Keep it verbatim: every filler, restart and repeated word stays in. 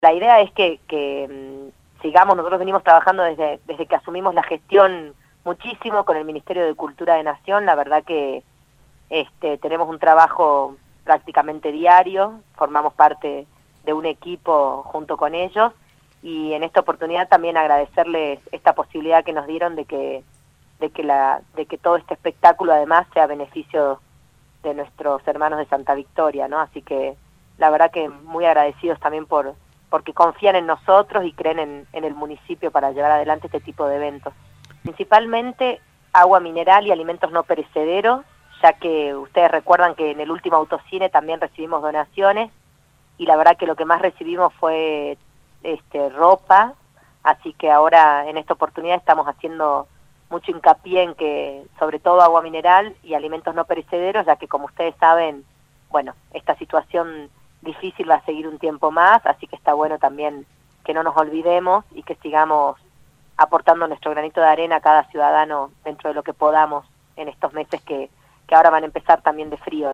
la idea es que, que mm, sigamos, nosotros venimos trabajando desde, desde que asumimos la gestión muchísimo con el Ministerio de Cultura de Nación. La verdad que este, tenemos un trabajo prácticamente diario, formamos parte de un equipo junto con ellos, y en esta oportunidad también agradecerles esta posibilidad que nos dieron de que, de que, la, de que todo este espectáculo además sea a beneficio de nuestros hermanos de Santa Victoria, ¿no? Así que la verdad que muy agradecidos también por porque confían en nosotros y creen en, en el municipio para llevar adelante este tipo de eventos. Principalmente agua mineral y alimentos no perecederos, ya que ustedes recuerdan que en el último autocine también recibimos donaciones, y la verdad que lo que más recibimos fue este, ropa, así que ahora en esta oportunidad estamos haciendo mucho hincapié en que, sobre todo agua mineral y alimentos no perecederos, ya que como ustedes saben, bueno, esta situación difícil va a seguir un tiempo más, así que está bueno también que no nos olvidemos y que sigamos aportando nuestro granito de arena a cada ciudadano dentro de lo que podamos en estos meses que, que ahora van a empezar también de frío.